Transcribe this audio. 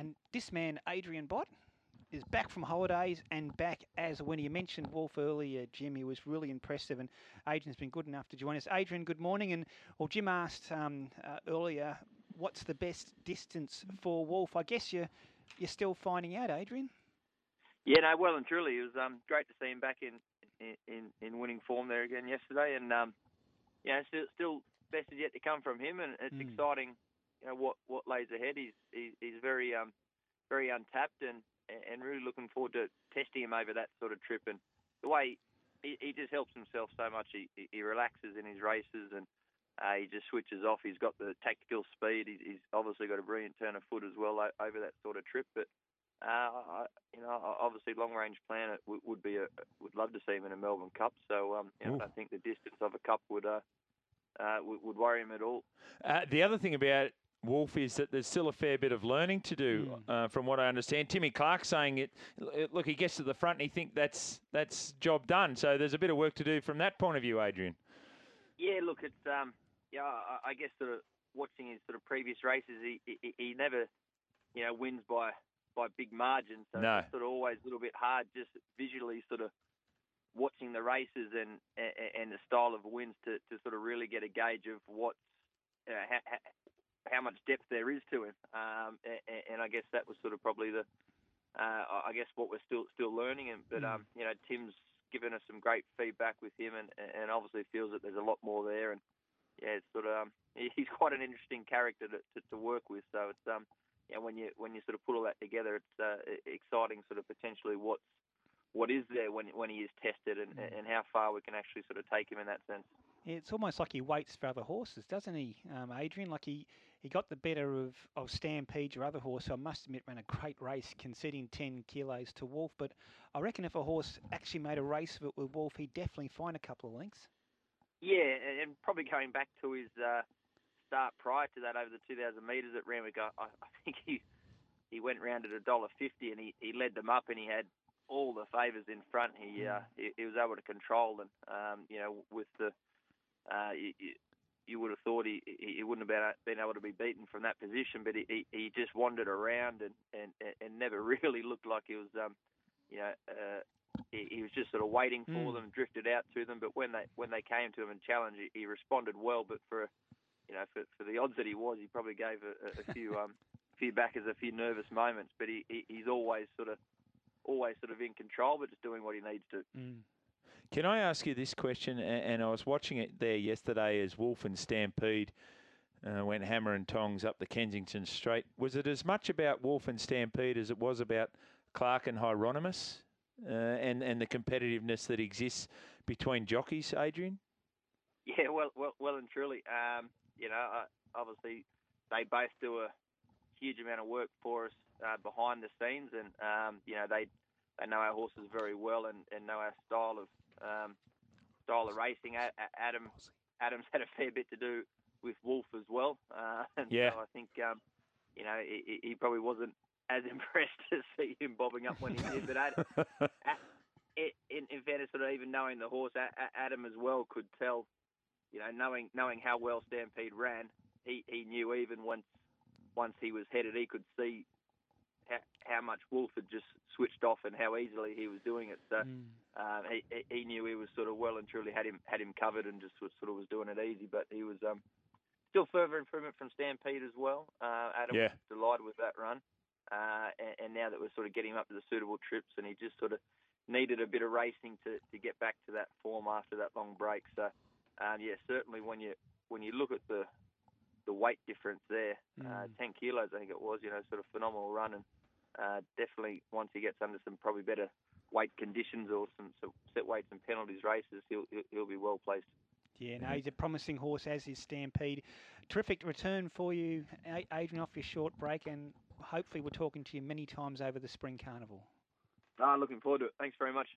And this man, Adrian Bott, is back from holidays and back as a winner. You mentioned Wolf earlier, Jim. He was really impressive, and Adrian's been good enough to join us. Adrian, good morning. And well, Jim asked earlier, what's the best distance for Wolf? I guess you're still finding out, Adrian. Yeah, no, well and truly, it was great to see him back in winning form there again yesterday, and still best is yet to come from him, and it's exciting. What lays ahead. He's very very untapped and really looking forward to testing him over that sort of trip. And the way he just helps himself so much. He relaxes in his races and he just switches off. He's got the tactical speed. He's obviously got a brilliant turn of foot as well over that sort of trip. But obviously long range plan would love to see him in a Melbourne Cup. So I don't think the distance of a cup would worry him at all. The other thing about Wolf is that there's still a fair bit of learning to do, from what I understand. Timmy Clark saying it. Look, he gets to the front and he thinks that's job done. So there's a bit of work to do from that point of view, Adrian. Yeah, look, it's I guess sort of watching his sort of previous races, he never wins by big margins. So no. It's sort of always a little bit hard just visually sort of watching the races and the style of wins to sort of really get a gauge of what how much depth there is to him, and I guess that was sort of probably I guess what we're still learning. But Tim's given us some great feedback with him, and obviously feels that there's a lot more there. And it's sort of he's quite an interesting character to work with. So it's when you sort of put all that together, it's exciting sort of potentially what is there when he is tested and how far we can actually sort of take him in that sense. Yeah, it's almost like he waits for other horses, doesn't he, Adrian? Like he got the better of Stampede, your other horse, so I must admit ran a great race conceding 10 kilos to Wolf. But I reckon if a horse actually made a race of it with Wolf, he'd definitely find a couple of lengths. Yeah, and probably going back to his start prior to that over the 2,000 metres at Randwick, I think he went round at $1.50 and he led them up and he had all the favours in front. He was able to control them, with the... You would have thought he wouldn't have been able to be beaten from that position, but he just wandered around and never really looked like he was, he was just sort of waiting for them, drifted out to them. But when they came to him and challenged, he responded well. But for the odds that he was, he probably gave a few backers a few nervous moments. But he's always sort of in control, but just doing what he needs to. Can I ask you this question? And I was watching it there yesterday as Wolf and Stampede went hammer and tongs up the Kensington Straight. Was it as much about Wolf and Stampede as it was about Clark and Hieronymus and the competitiveness that exists between jockeys, Adrian? Yeah, well and truly. Obviously they both do a huge amount of work for us behind the scenes, and they know our horses very well and know our style of racing. Adam's had a fair bit to do with Wolf as well, and so I think he probably wasn't as impressed to see him bobbing up when he did. But in fairness, sort of even knowing the horse, Adam as well could tell, knowing how well Stampede ran, he knew even once he was headed, he could see how much Wolf had just switched off and how easily he was doing it. So he knew he was sort of well and truly had him covered and just sort of was doing it easy. But he was still further improvement from Stampede as well. Adam was delighted with that run. And now that we're sort of getting him up to the suitable trips, and he just sort of needed a bit of racing to get back to that form after that long break. So certainly when you look at the weight difference there, 10 kilos I think it was, sort of phenomenal run, and definitely once he gets under some probably better weight conditions or some set weights and penalties races, he'll be well placed. Yeah, no, he's a promising horse, as is Stampede. Terrific return for you, Adrian, off your short break, and hopefully we're talking to you many times over the Spring Carnival. Looking forward to it. Thanks very much.